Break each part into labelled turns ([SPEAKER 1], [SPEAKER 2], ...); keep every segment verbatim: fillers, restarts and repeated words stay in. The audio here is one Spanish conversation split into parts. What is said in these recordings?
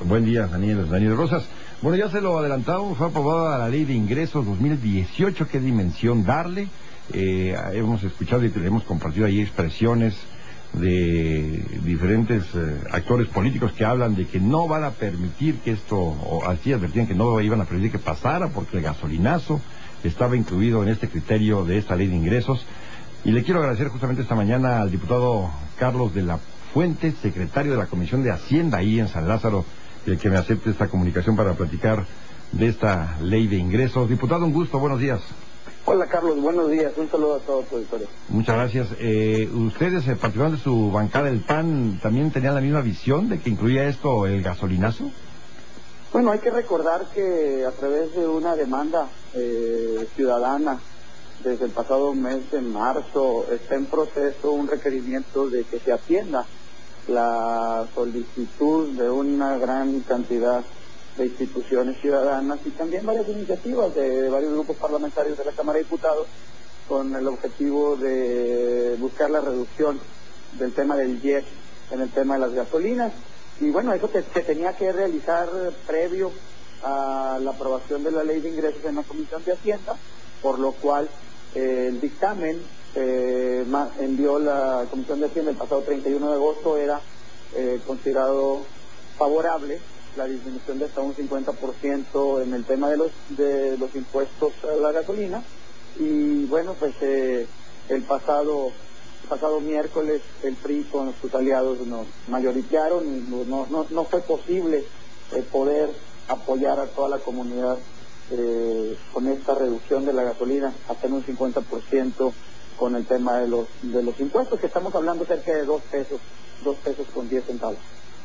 [SPEAKER 1] Buen día, Daniel, Daniel Rosas. Bueno, ya se lo adelantamos, fue aprobada la Ley de Ingresos dos mil dieciocho. ¿Qué dimensión darle? Eh, hemos escuchado y hemos compartido ahí expresiones de diferentes eh, actores políticos que hablan de que no van a permitir que esto, o así advertían que no iban a permitir que pasara porque el gasolinazo estaba incluido en este criterio de esta Ley de Ingresos. Y le quiero agradecer justamente esta mañana al diputado Carlos de la Fuente, secretario de la Comisión de Hacienda ahí en San Lázaro, el que me acepte esta comunicación para platicar de esta Ley de Ingresos. Diputado, un gusto, buenos días.
[SPEAKER 2] Hola Carlos, buenos días, un saludo a todo tu auditorio.
[SPEAKER 1] Muchas gracias. Eh, ustedes, eh, particularmente su bancada del P A N, ¿también tenían la misma visión de que incluía esto el gasolinazo?
[SPEAKER 2] Bueno, hay que recordar que a través de una demanda eh, ciudadana desde el pasado mes de marzo está en proceso un requerimiento de que se atienda la solicitud de una gran cantidad de instituciones ciudadanas y también varias iniciativas de varios grupos parlamentarios de la Cámara de Diputados con el objetivo de buscar la reducción del tema del I E P en el tema de las gasolinas. Y bueno, eso que se tenía que realizar previo a la aprobación de la Ley de Ingresos en la Comisión de Hacienda, por lo cual eh, el dictamen eh, envió la Comisión de Hacienda el pasado treinta y uno de agosto, era eh, considerado favorable la disminución de hasta un cincuenta por ciento en el tema de los de los impuestos a la gasolina. Y bueno, pues eh, el pasado el pasado miércoles el P R I con sus aliados nos mayoritearon y no, no, no fue posible eh, poder apoyar a toda la comunidad eh, con esta reducción de la gasolina hasta en un cincuenta por ciento con el tema de los de los impuestos, que estamos hablando cerca de dos pesos, dos pesos con diez centavos.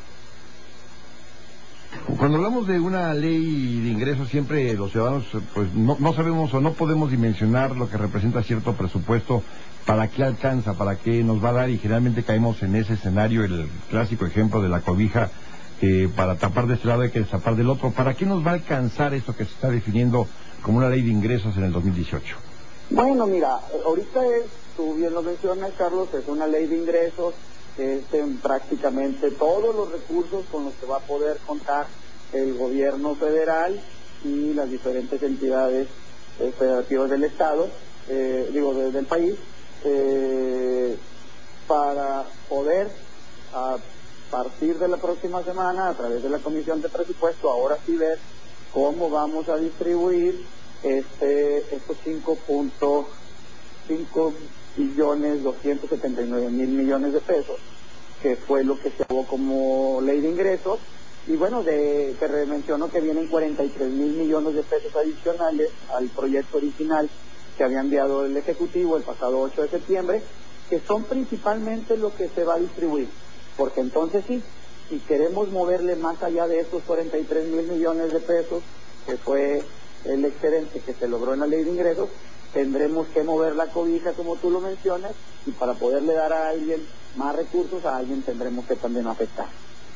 [SPEAKER 1] Cuando hablamos de una ley de ingresos, siempre los ciudadanos pues no, no sabemos o no podemos dimensionar lo que representa cierto presupuesto, para qué alcanza, para qué nos va a dar, y generalmente caemos en ese escenario, el clásico ejemplo de la cobija, que para tapar de este lado hay que tapar del otro. ¿Para qué nos va a alcanzar esto que se está definiendo como una ley de ingresos en el dos mil dieciocho?
[SPEAKER 2] Bueno, mira, ahorita es, tú bien lo mencionas, Carlos, es una ley de ingresos, es en prácticamente todos los recursos con los que va a poder contar el gobierno federal y las diferentes entidades eh, federativas del Estado, eh, digo, de, del país, eh, para poder, a partir de la próxima semana, a través de la Comisión de Presupuesto, ahora sí ver cómo vamos a distribuir este estos cinco punto cinco billones doscientos setenta y nueve mil millones de pesos, que fue lo que se aprobó como ley de ingresos. Y bueno, de, te menciono que vienen cuarenta y tres mil millones de pesos adicionales al proyecto original que había enviado el Ejecutivo el pasado ocho de septiembre, que son principalmente lo que se va a distribuir, porque entonces sí, si queremos moverle más allá de estos cuarenta y tres mil millones de pesos, que fue el excedente que se logró en la ley de ingresos, tendremos que mover la cobija, como tú lo mencionas, y para poderle dar a alguien más recursos, a alguien tendremos que también afectar.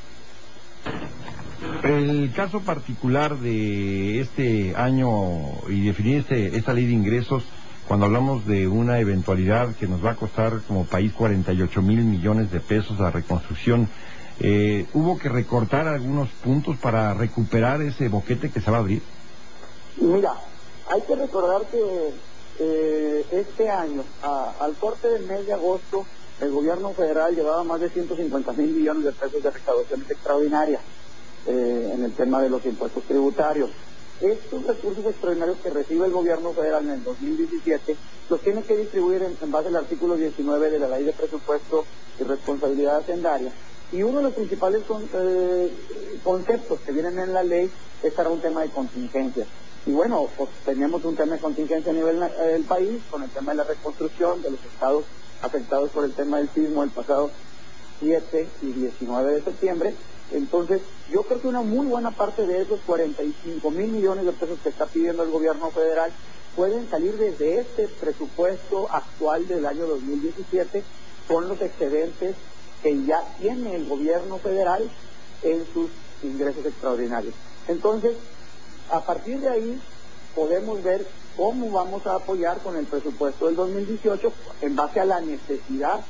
[SPEAKER 1] El caso particular de este año y definir este, esta ley de ingresos, cuando hablamos de una eventualidad que nos va a costar como país cuarenta y ocho mil millones de pesos la reconstrucción, eh, ¿hubo que recortar algunos puntos para recuperar ese boquete que se va a abrir?
[SPEAKER 2] Mira, hay que recordar que eh, este año, a, al corte del mes de agosto, el gobierno federal llevaba más de ciento cincuenta mil millones de pesos de recaudaciones extraordinarias eh, en el tema de los impuestos tributarios. Estos recursos extraordinarios que recibe el gobierno federal en el dos mil diecisiete los tiene que distribuir en, en base al artículo diecinueve de la Ley de Presupuesto y Responsabilidad Hacendaria. Y uno de los principales con, eh, conceptos que vienen en la ley es para un tema de contingencia. Y bueno, pues teníamos un tema de contingencia a nivel eh, del país, con el tema de la reconstrucción de los estados afectados por el tema del sismo el pasado siete y diecinueve de septiembre. Entonces, yo creo que una muy buena parte de esos cuarenta y cinco mil millones de pesos que está pidiendo el gobierno federal pueden salir desde este presupuesto actual del año dos mil diecisiete, con los excedentes que ya tiene el gobierno federal en sus ingresos extraordinarios. Entonces, a partir de ahí podemos ver cómo vamos a apoyar con el presupuesto del dos mil dieciocho en base a la necesidad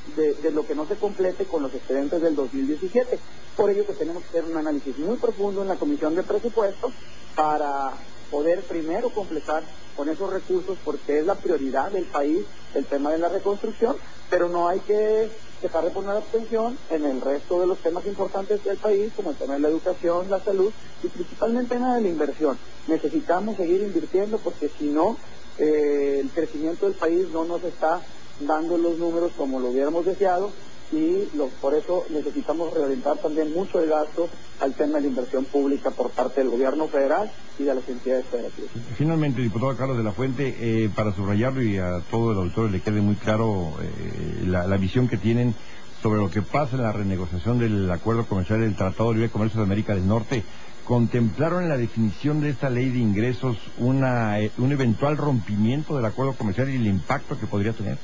[SPEAKER 2] de, de lo que no se complete con los excedentes del dos mil diecisiete. Por ello que tenemos que hacer un análisis muy profundo en la Comisión de Presupuestos para poder primero completar con esos recursos, porque es la prioridad del país el tema de la reconstrucción, pero no hay que dejar de poner atención en el resto de los temas importantes del país, como el tema de la educación, la salud y principalmente en la de la inversión. Necesitamos seguir invirtiendo porque si no, eh, el crecimiento del país no nos está dando los números como lo hubiéramos deseado, y lo, por eso necesitamos reorientar también mucho el gasto al tema de la inversión pública por parte del gobierno federal y de las entidades federativas.
[SPEAKER 1] Finalmente, diputado Carlos de la Fuente, eh, para subrayarlo y a todo el auditorio le quede muy claro eh, la, la visión que tienen sobre lo que pasa en la renegociación del acuerdo comercial del Tratado de Libre Comercio de América del Norte, ¿contemplaron en la definición de esta ley de ingresos una, eh, un eventual rompimiento del acuerdo comercial y el impacto que podría tener?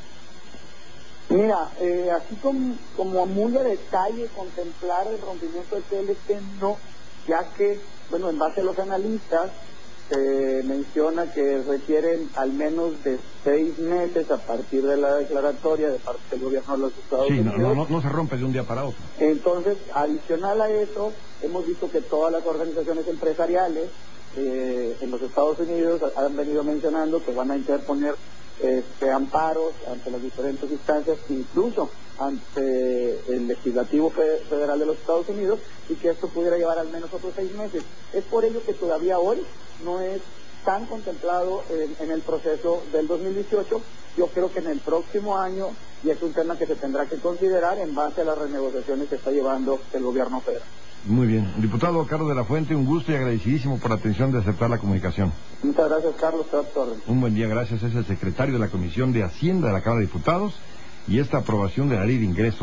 [SPEAKER 2] Mira, eh, así como, como muy a detalle contemplar el rompimiento del T L C, no, ya que, bueno, en base a los analistas, se menciona que requieren al menos de seis meses a partir de la declaratoria de parte del gobierno de los Estados
[SPEAKER 1] sí,
[SPEAKER 2] Unidos.
[SPEAKER 1] Sí, no, no, no se rompe de un día para otro.
[SPEAKER 2] Entonces, adicional a eso, hemos visto que todas las organizaciones empresariales eh, en los Estados Unidos han venido mencionando que van a interponer Este, amparos ante las diferentes instancias, incluso ante el legislativo federal de los Estados Unidos, y que esto pudiera llevar al menos otros seis meses. Es por ello que todavía hoy no es tan contemplado en, en el proceso del dos mil dieciocho. Yo creo que en el próximo año, y es un tema que se tendrá que considerar en base a las renegociaciones que está llevando el gobierno federal.
[SPEAKER 1] Muy bien. Diputado Carlos de la Fuente, un gusto y agradecidísimo por la atención de aceptar la comunicación.
[SPEAKER 2] Muchas gracias, Carlos. Torres.
[SPEAKER 1] Un buen día, gracias. Es el secretario de la Comisión de Hacienda de la Cámara de Diputados y esta aprobación de la Ley de Ingresos.